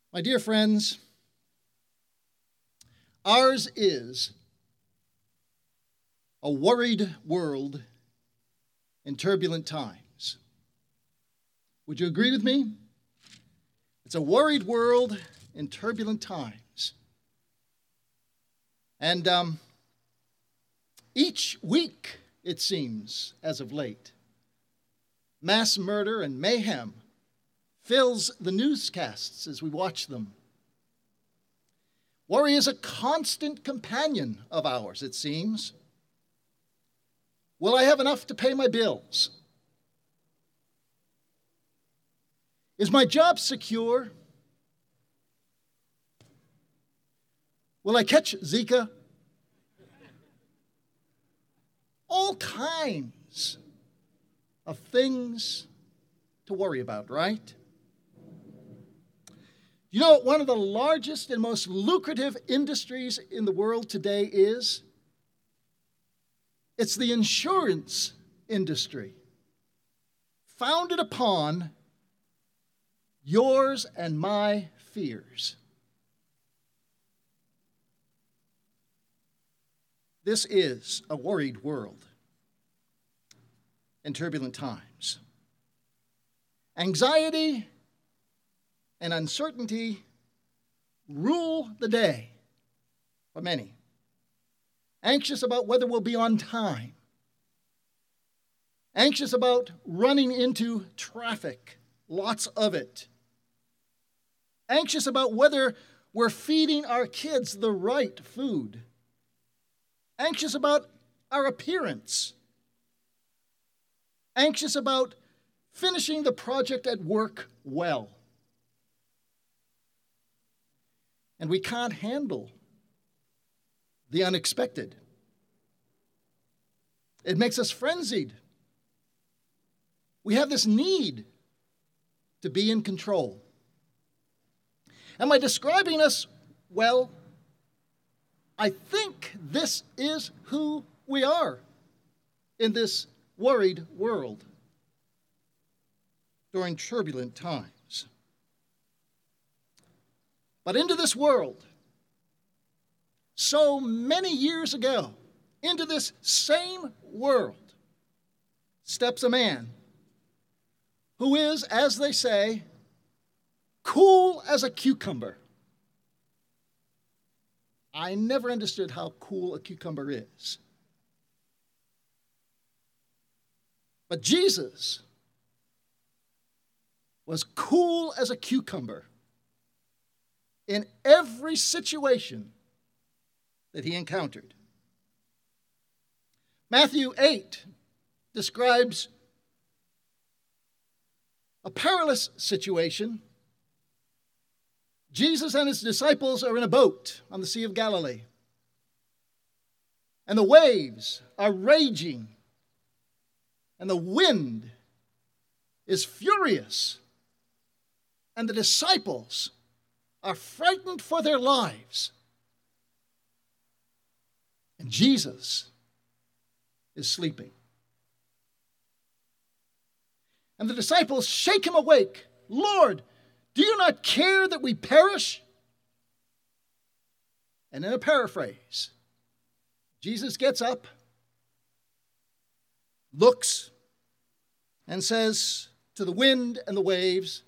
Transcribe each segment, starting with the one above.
My dear friends, ours is a worried world in turbulent times. Would you agree with me? It's a worried world in turbulent times. And each week, it seems, as of late, mass murder and mayhem fills the newscasts as we watch them. Worry is a constant companion of ours, it seems. Will I have enough to pay my bills? Is my job secure? Will I catch Zika? All kinds of things to worry about, right? You know what one of the largest and most lucrative industries in the world today is? It's the insurance industry, founded upon yours and my fears. This is a worried world in turbulent times. Anxiety and uncertainty rule the day for many. Anxious about whether we'll be on time. Anxious about running into traffic, lots of it. Anxious about whether we're feeding our kids the right food. Anxious about our appearance. Anxious about finishing the project at work well. And we can't handle the unexpected. It makes us frenzied. We have this need to be in control. Am I describing us well? I think this is who we are in this worried world during turbulent times. But into this world, so many years ago, into this same world, steps a man who is, as they say, cool as a cucumber. I never understood how cool a cucumber is. But Jesus was cool as a cucumber in every situation that he encountered. Matthew 8 describes a perilous situation. Jesus and his disciples are in a boat on the Sea of Galilee, and the waves are raging, and the wind is furious, and the disciples are frightened for their lives. And Jesus is sleeping. And the disciples shake him awake. Lord, do you not care that we perish? And in a paraphrase, Jesus gets up, looks, and says to the wind and the waves,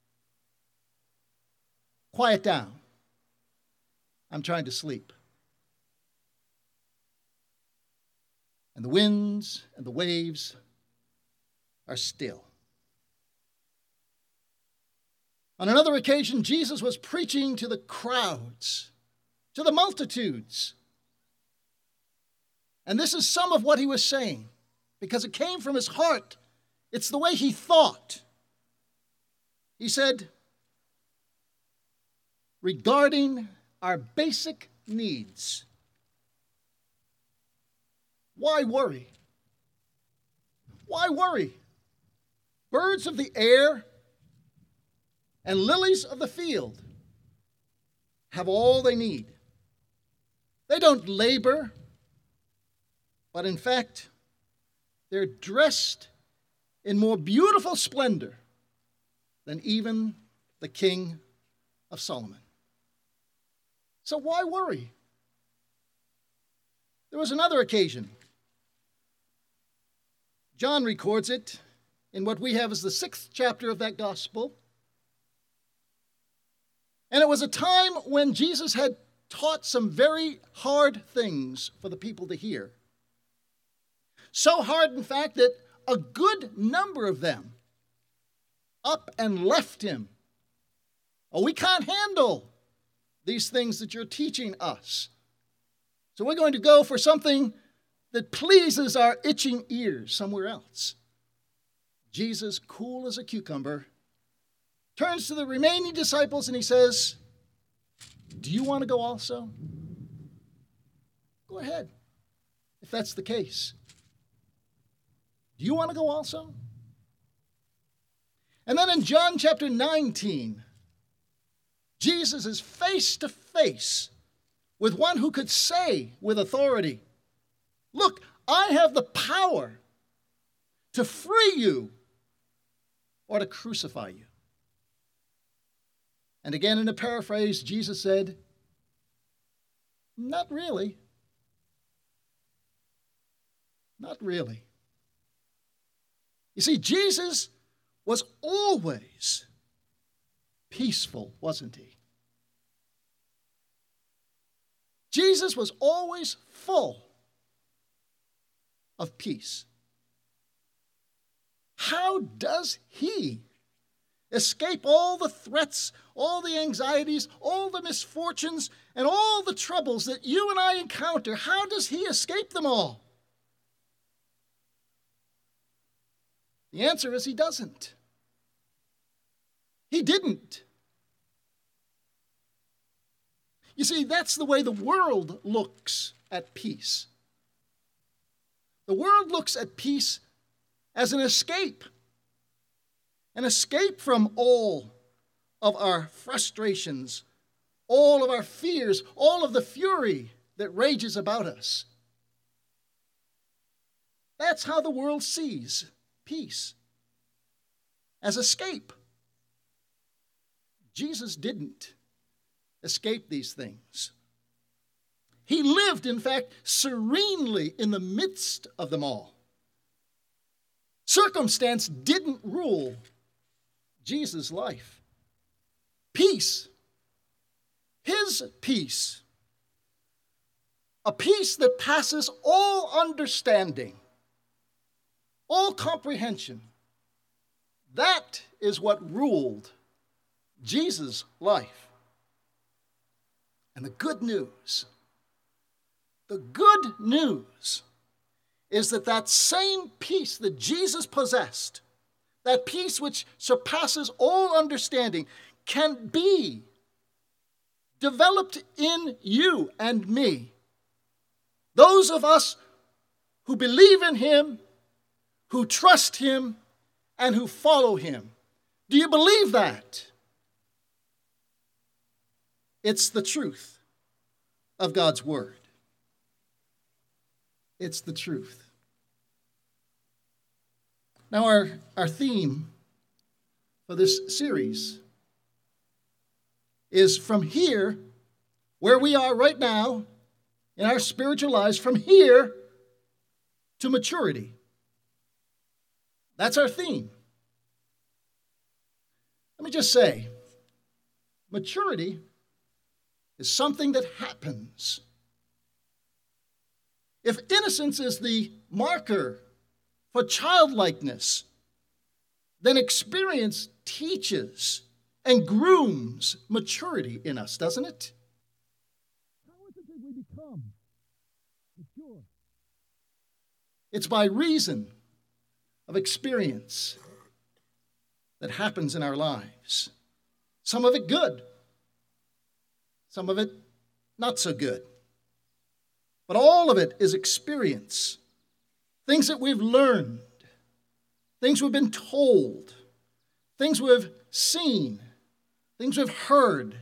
quiet down. I'm trying to sleep. And the winds and the waves are still. On another occasion, Jesus was preaching to the crowds, to the multitudes. And this is some of what he was saying, because it came from his heart. It's the way he thought. He said, regarding our basic needs, why worry? Why worry? Birds of the air and lilies of the field have all they need. They don't labor, but in fact, they're dressed in more beautiful splendor than even the King of Solomon. So why worry? There was another occasion. John records it in what we have as the 6th chapter of that gospel. And it was a time when Jesus had taught some very hard things for the people to hear. So hard, in fact, that a good number of them up and left him. Oh, we can't handle these things that you're teaching us. So we're going to go for something that pleases our itching ears somewhere else. Jesus, cool as a cucumber, turns to the remaining disciples and he says, do you want to go also? Go ahead, if that's the case. Do you want to go also? And then in John chapter 19, Jesus is face to face with one who could say with authority, look, I have the power to free you or to crucify you. And again, in a paraphrase, Jesus said, not really. Not really. You see, Jesus was always peaceful, wasn't he? Jesus was always full of peace. How does he escape all the threats, all the anxieties, all the misfortunes, and all the troubles that you and I encounter? How does he escape them all? The answer is he doesn't. He didn't. You see, that's the way the world looks at peace. The world looks at peace as an escape from all of our frustrations, all of our fears, all of the fury that rages about us. That's how the world sees peace, as escape. Jesus didn't escape these things. He lived, in fact, serenely in the midst of them all. Circumstance didn't rule Jesus' life. Peace, his peace, a peace that passes all understanding, all comprehension, that is what ruled Jesus' life. And the good news is that same peace that Jesus possessed, that peace which surpasses all understanding, can be developed in you and me. Those of us who believe in him, who trust him, and who follow him. Do you believe that? It's the truth of God's word. It's the truth. Now, our theme for this series is from here, where we are right now in our spiritual lives, from here to maturity. That's our theme. Let me just say, maturity is something that happens. If innocence is the marker for childlikeness, then experience teaches and grooms maturity in us, doesn't it? How is it that we become mature? It's by reason of experience that happens in our lives. Some of it good, some of it not so good. But all of it is experience. Things that we've learned, things we've been told, things we've seen, things we've heard.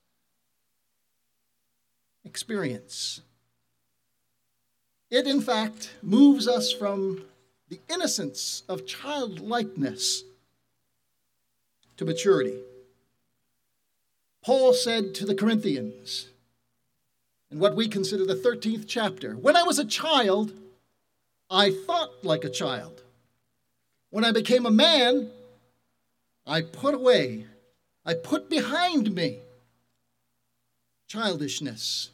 Experience. It, in fact, moves us from the innocence of childlikeness to maturity. Paul said to the Corinthians, in what we consider the 13th chapter, "When I was a child, I thought like a child. When I became a man, I put behind me childishness."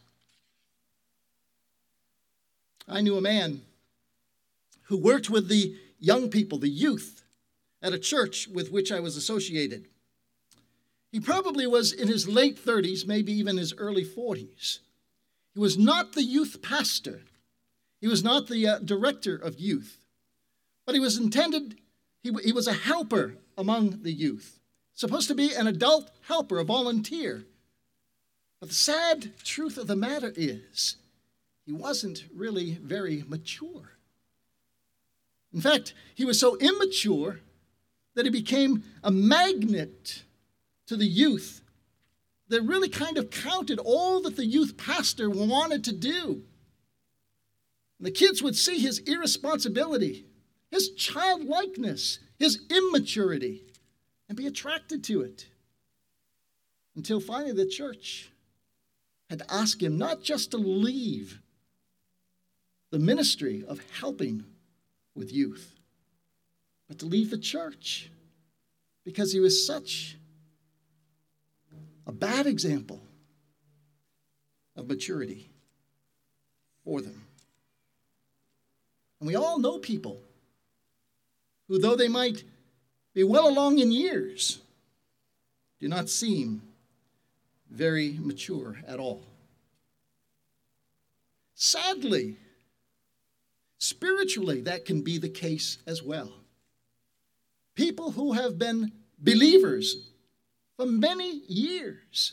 I knew a man who worked with the young people, the youth, at a church with which I was associated. He probably was in his late 30s, maybe even his early 40s. He was not the youth pastor. He was not the director of youth. But he was a helper among the youth, supposed to be an adult helper, a volunteer. But the sad truth of the matter is, he wasn't really very mature. In fact, he was so immature that he became a magnet to the youth that really kind of counted all that the youth pastor wanted to do. And the kids would see his irresponsibility, his childlikeness, his immaturity, and be attracted to it. Until finally the church had asked him not just to leave the ministry of helping with youth, but to leave the church because he was such a bad example of maturity for them. And we all know people who, though they might be well along in years, do not seem very mature at all. Sadly, spiritually, that can be the case as well. People who have been believers for many years,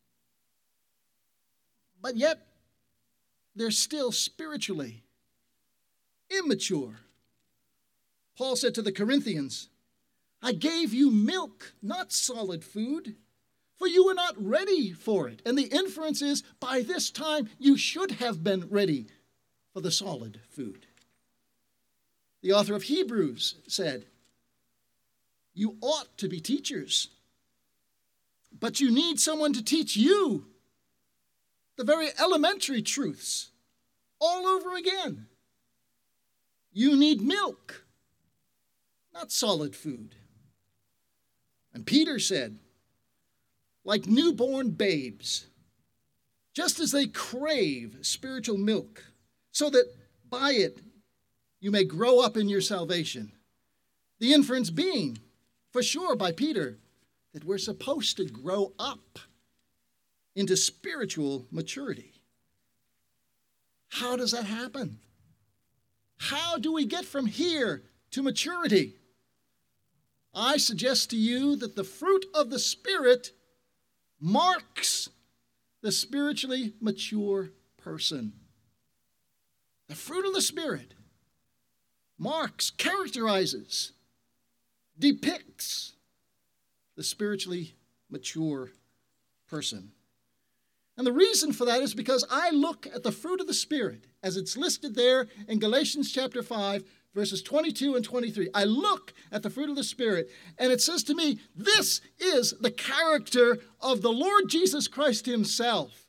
but yet they're still spiritually immature. Paul said to the Corinthians, "I gave you milk, not solid food, for you were not ready for it." And the inference is, by this time, you should have been ready for the solid food. The author of Hebrews said, "You ought to be teachers, but you need someone to teach you the very elementary truths all over again. You need milk, not solid food." And Peter said, "Like newborn babes, just as they crave spiritual milk, so that by it you may grow up in your salvation." The inference being, for sure by Peter, that we're supposed to grow up into spiritual maturity. How does that happen? How do we get from here to maturity? I suggest to you that the fruit of the Spirit marks the spiritually mature person. The fruit of the Spirit marks, characterizes, depicts the spiritually mature person. And the reason for that is because I look at the fruit of the Spirit as it's listed there in Galatians chapter 5, verses 22 and 23. I look at the fruit of the Spirit, and it says to me, this is the character of the Lord Jesus Christ himself.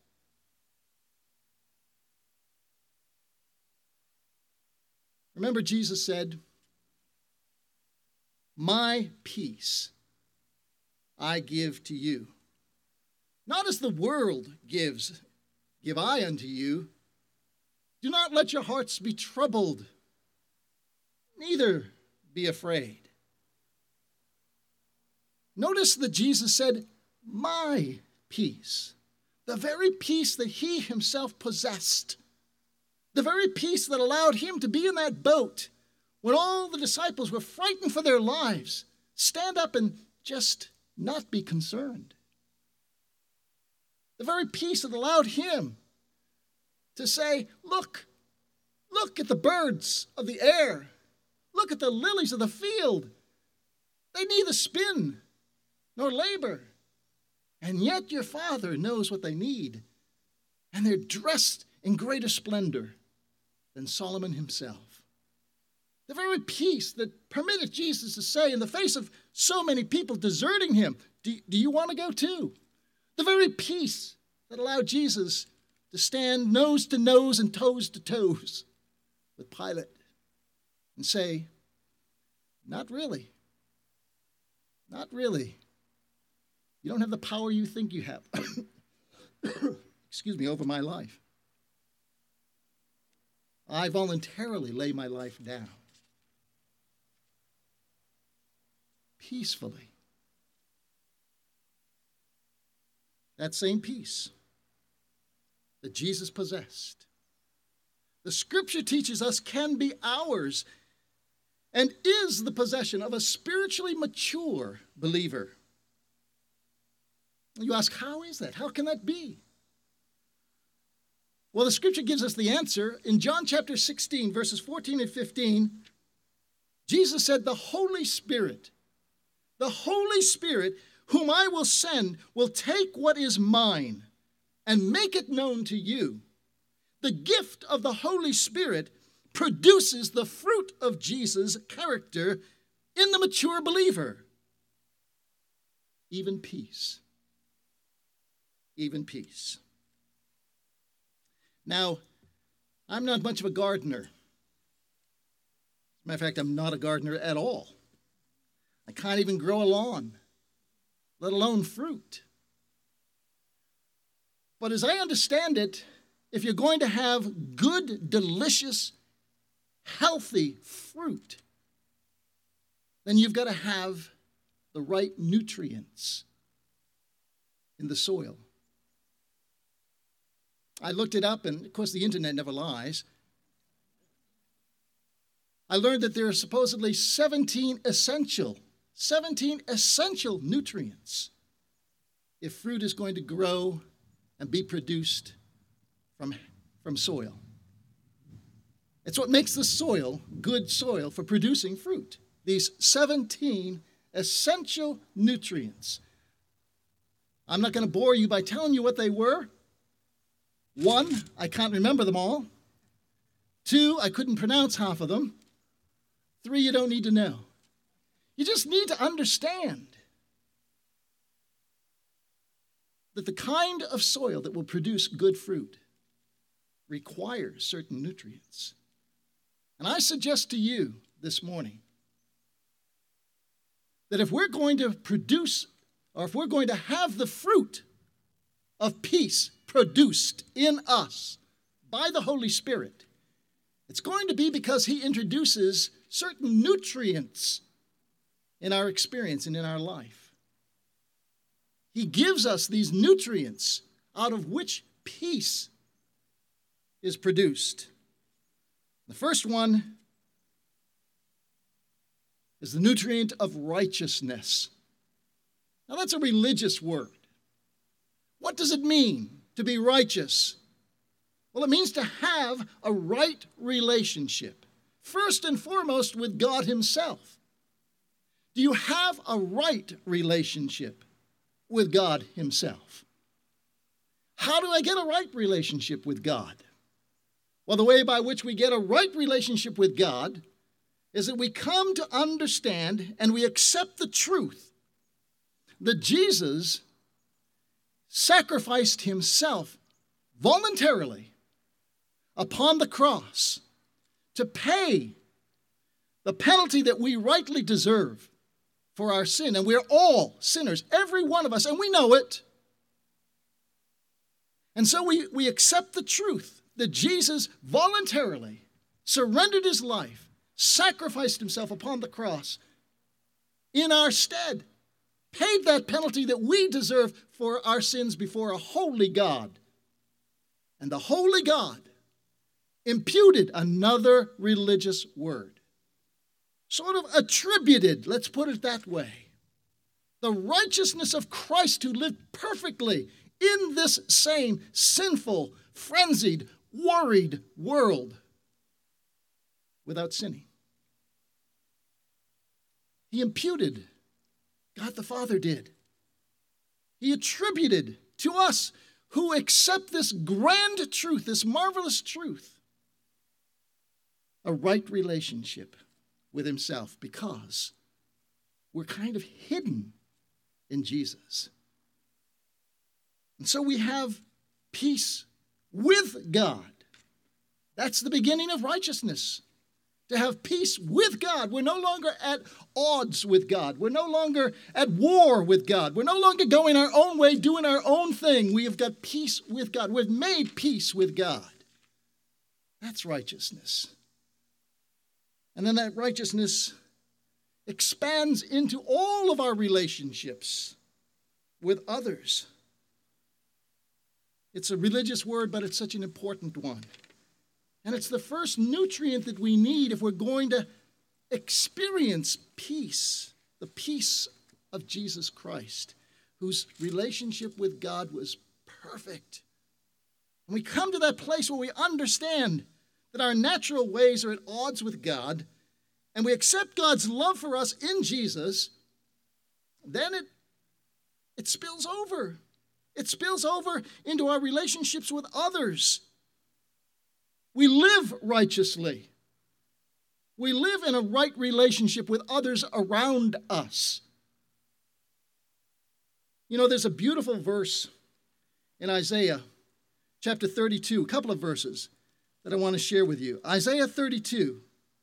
Remember, Jesus said, "My peace I give to you. Not as the world gives, give I unto you. Do not let your hearts be troubled, neither be afraid." Notice that Jesus said, "My peace," the very peace that he himself possessed, the very peace that allowed him to be in that boat when all the disciples were frightened for their lives, stand up and just not be concerned. The very peace that allowed him to say, look at the birds of the air. Look at the lilies of the field. They neither spin nor labor. And yet your Father knows what they need. And they're dressed in greater splendor than Solomon himself. The very peace that permitted Jesus to say, in the face of so many people deserting him, do you want to go too? The very peace that allowed Jesus to stand nose to nose and toes to toes with Pilate and say, not really. Not really. You don't have the power you think you have. Excuse me, over my life. I voluntarily lay my life down. Peacefully. That same peace that Jesus possessed, the Scripture teaches us, can be ours and is the possession of a spiritually mature believer. You ask, how is that? How can that be? Well, the Scripture gives us the answer. In John chapter 16, verses 14 and 15, Jesus said, the Holy Spirit, whom I will send, will take what is mine and make it known to you. The gift of the Holy Spirit produces the fruit of Jesus' character in the mature believer. Even peace. Even peace. Now, I'm not much of a gardener. As a matter of fact, I'm not a gardener at all. I can't even grow a lawn, let alone fruit. But as I understand it, if you're going to have good, delicious, healthy fruit, then you've got to have the right nutrients in the soil. I looked it up, and of course the internet never lies. I learned that there are supposedly 17 essential nutrients if fruit is going to grow and be produced from soil. It's what makes the soil good soil for producing fruit. These 17 essential nutrients. I'm not going to bore you by telling you what they were. 1, I can't remember them all. 2, I couldn't pronounce half of them. 3, you don't need to know. You just need to understand that the kind of soil that will produce good fruit requires certain nutrients. And I suggest to you this morning that if we're going to produce, or if we're going to have the fruit of peace produced in us by the Holy Spirit, it's going to be because He introduces certain nutrients in our experience and in our life. He gives us these nutrients out of which peace is produced. The first one is the nutrient of righteousness. Now that's a religious word. What does it mean to be righteous? Well, it means to have a right relationship, first and foremost with God Himself. Do you have a right relationship with God Himself? How do I get a right relationship with God? Well, the way by which we get a right relationship with God is that we come to understand and we accept the truth that Jesus sacrificed Himself voluntarily upon the cross to pay the penalty that we rightly deserve for our sin. And we're all sinners, every one of us, and we know it. And so we accept the truth that Jesus voluntarily surrendered His life, sacrificed Himself upon the cross in our stead, paid that penalty that we deserve for our sins before a holy God. And the holy God imputed another religious word, sort of attributed, let's put it that way, the righteousness of Christ who lived perfectly in this same sinful, frenzied, worried world without sinning. He imputed, God the Father did. He attributed to us who accept this grand truth, this marvelous truth, a right relationship with Himself because we're kind of hidden in Jesus. And so we have peace with God. That's the beginning of righteousness. To have peace with God. We're no longer at odds with God. We're no longer at war with God. We're no longer going our own way, doing our own thing. We have got peace with God. We've made peace with God. That's righteousness. And then that righteousness expands into all of our relationships with others. It's a religious word, but it's such an important one. And it's the first nutrient that we need if we're going to experience peace, the peace of Jesus Christ, whose relationship with God was perfect. And we come to that place where we understand that our natural ways are at odds with God, and we accept God's love for us in Jesus, then it spills over. It spills over into our relationships with others. We live righteously. We live in a right relationship with others around us. You know, there's a beautiful verse in Isaiah chapter 32, a couple of verses that I want to share with you. Isaiah 32,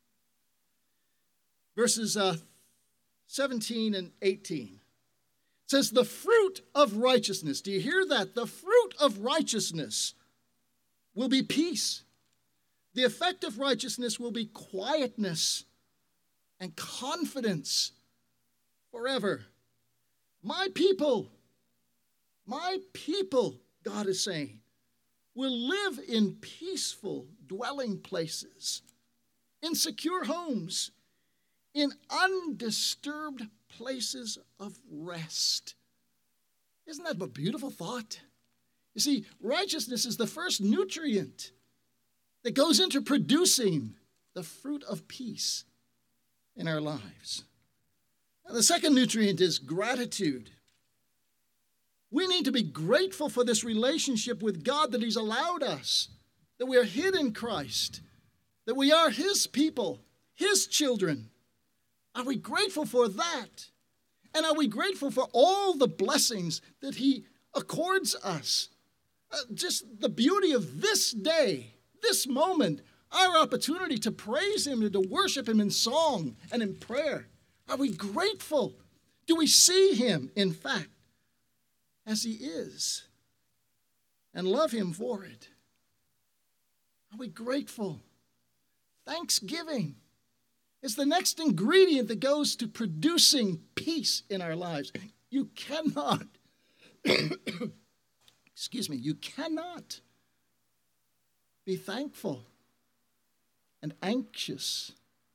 verses 17 and 18. It says, the fruit of righteousness. Do you hear that? The fruit of righteousness will be peace. The effect of righteousness will be quietness and confidence forever. My people, God is saying, will live in peaceful dwelling places, in secure homes, in undisturbed places of rest. Isn't that a beautiful thought? You see, righteousness is the first nutrient that goes into producing the fruit of peace in our lives. Now, the second nutrient is gratitude. We need to be grateful for this relationship with God that He's allowed us, that we are hid in Christ, that we are His people, His children. Are we grateful for that? And are we grateful for all the blessings that He accords us? Just the beauty of this day, this moment, our opportunity to praise Him and to worship Him in song and in prayer. Are we grateful? Do we see Him, in fact, as He is and love Him for it? Are we grateful? Thanksgiving is the next ingredient that goes to producing peace in our lives. You cannot, you cannot be thankful and anxious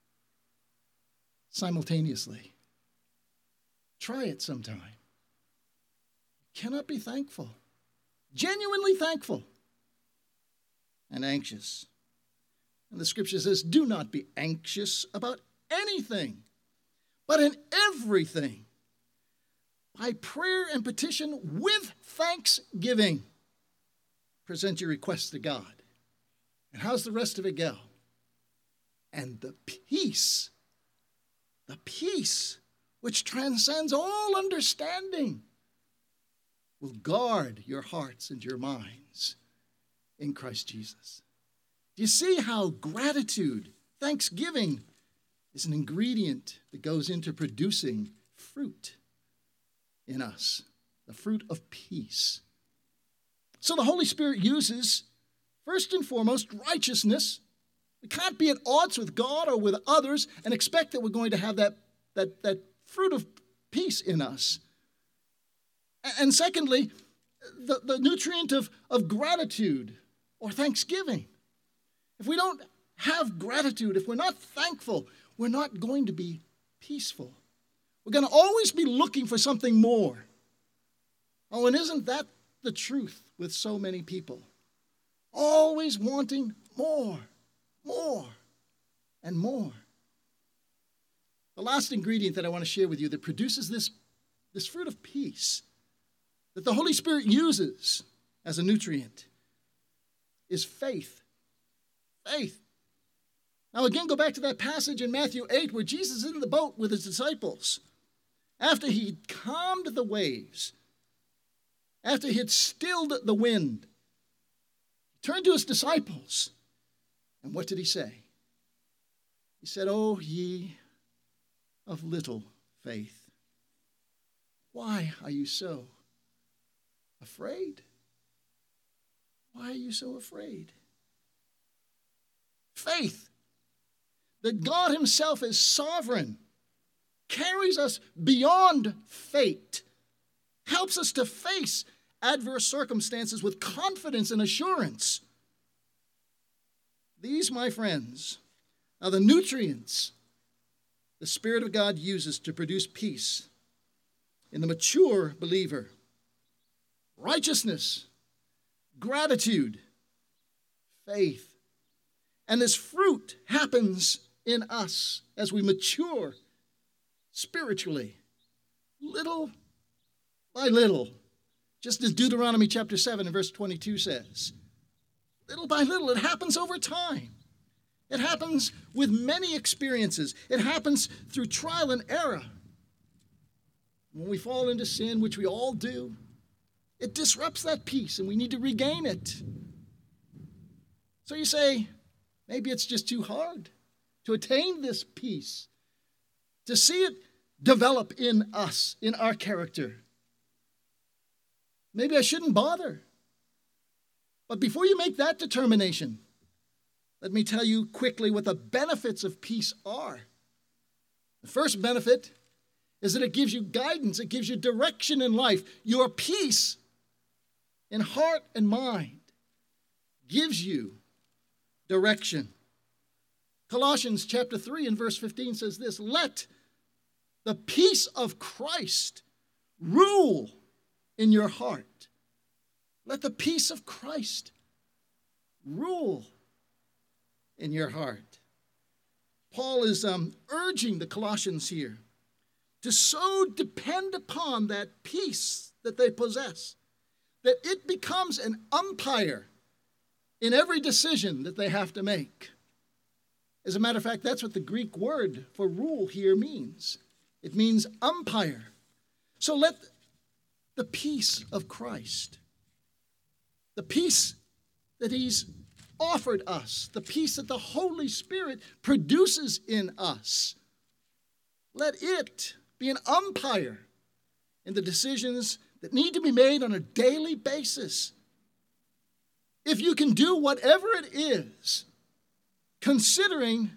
simultaneously. Try it sometime. You cannot be thankful, genuinely thankful, and anxious. And the scripture says, do not be anxious about anything, but in everything, by prayer and petition with thanksgiving, present your requests to God. And how's the rest of it go? And the peace which transcends all understanding, will guard your hearts and your minds in Christ Jesus. Do you see how gratitude, thanksgiving, is an ingredient that goes into producing fruit in us, the fruit of peace? So the Holy Spirit uses, first and foremost, righteousness. We can't be at odds with God or with others and expect that we're going to have that fruit of peace in us. And secondly, the nutrient of gratitude or thanksgiving. If we don't have gratitude, if we're not thankful, we're not going to be peaceful. We're going to always be looking for something more. Oh, and isn't that the truth with so many people? Always wanting more, and more. The last ingredient that I want to share with you that produces this fruit of peace that the Holy Spirit uses as a nutrient is faith. Faith. Now again, go back to that passage in Matthew 8 where Jesus is in the boat with his disciples. After he calmed the waves, after he had stilled the wind, he turned to his disciples. And what did he say? He said, "O ye of little faith, why are you so afraid? Why are you so afraid?" Faith that God himself is sovereign carries us beyond fate, helps us to face adverse circumstances with confidence and assurance. These, my friends, are the nutrients the Spirit of God uses to produce peace in the mature believer. Righteousness, gratitude, faith. And this fruit happens in us as we mature spiritually, little by little, just as Deuteronomy chapter 7 and verse 22 says. Little by little, it happens over time. It happens with many experiences. It happens through trial and error. When we fall into sin, which we all do, it disrupts that peace, and we need to regain it. So you say, maybe it's just too hard to attain this peace, to see it develop in us, in our character. Maybe I shouldn't bother. But before you make that determination, let me tell you quickly what the benefits of peace are. The first benefit is that it gives you guidance, it gives you direction in life. Your peace in heart and mind gives you direction. Colossians chapter 3 and verse 15 says this, "Let the peace of Christ rule in your heart." Let the peace of Christ rule in your heart. Paul is urging the Colossians here to so depend upon that peace that they possess, that it becomes an umpire in every decision that they have to make. As a matter of fact, that's what the Greek word for rule here means. It means umpire. So let the peace of Christ, the peace that he's offered us, the peace that the Holy Spirit produces in us, let it be an umpire in the decisions that need to be made on a daily basis. If you can do whatever it is, considering,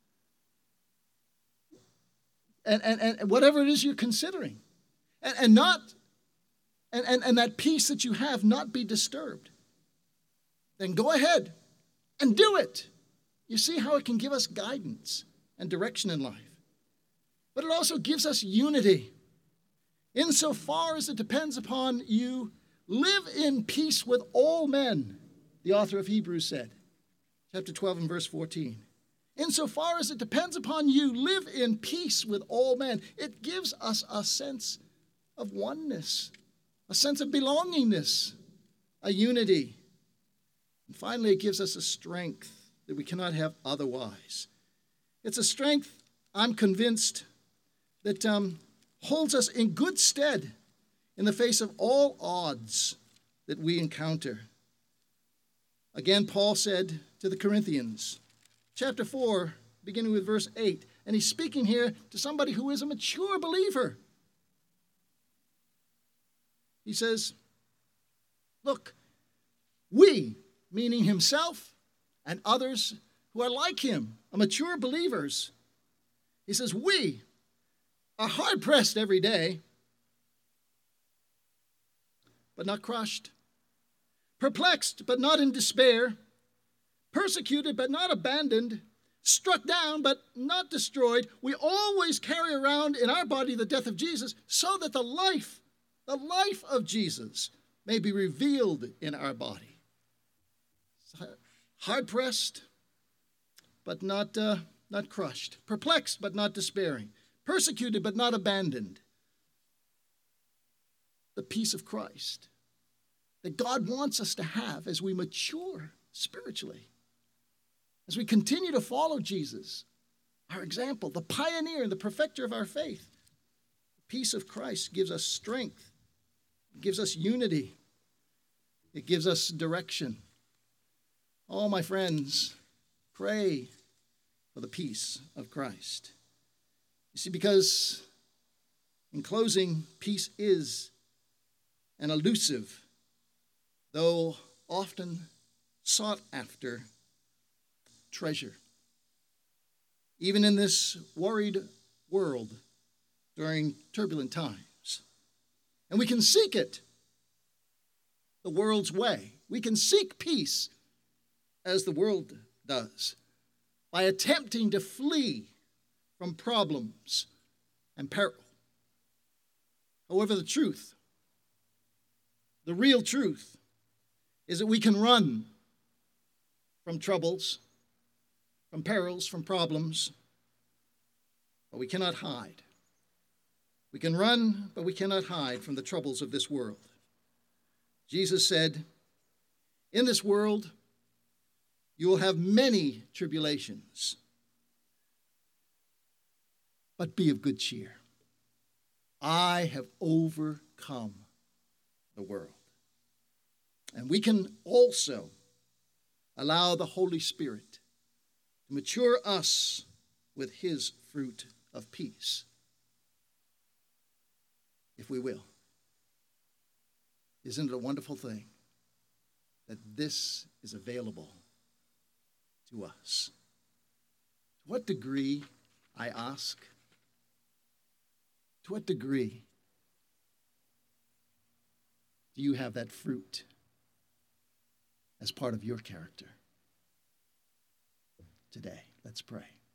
and whatever it is you're considering, and that peace that you have not be disturbed, then go ahead and do it. You see how it can give us guidance and direction in life. But it also gives us unity. Insofar as it depends upon you, live in peace with all men, the author of Hebrews said, chapter 12 and verse 14. Insofar as it depends upon you, live in peace with all men. It gives us a sense of oneness, a sense of belongingness, a unity. And finally, it gives us a strength that we cannot have otherwise. It's a strength, I'm convinced, that holds us in good stead in the face of all odds that we encounter. Again, Paul said to the Corinthians, chapter 4, beginning with verse 8, and he's speaking here to somebody who is a mature believer. He says, look, we, meaning himself and others who are like him, are mature believers. He says, we are hard-pressed every day, but not crushed, perplexed, but not in despair, persecuted, but not abandoned, struck down, but not destroyed. We always carry around in our body the death of Jesus, so that the life of Jesus may be revealed in our body. Hard-pressed, but not crushed, perplexed, but not despairing, persecuted, but not abandoned. The peace of Christ that God wants us to have as we mature spiritually, as we continue to follow Jesus, our example, the pioneer and the perfecter of our faith. The peace of Christ gives us strength, gives us unity, It gives us direction. Oh, my friends, pray for the peace of Christ. You see, because in closing, peace is an elusive, though often sought after, treasure. Even in this worried world during turbulent times. And we can seek it the world's way. We can seek peace as the world does by attempting to flee from problems and peril. However, the real truth, is that we can run from troubles, from perils, from problems, but we cannot hide. We can run, but we cannot hide from the troubles of this world. Jesus said, "In this world, you will have many tribulations, but be of good cheer. I have overcome the world." And we can also allow the Holy Spirit to mature us with his fruit of peace, if we will. Isn't it a wonderful thing that this is available to us? To what degree, I ask, to what degree do you have that fruit as part of your character today? Let's pray.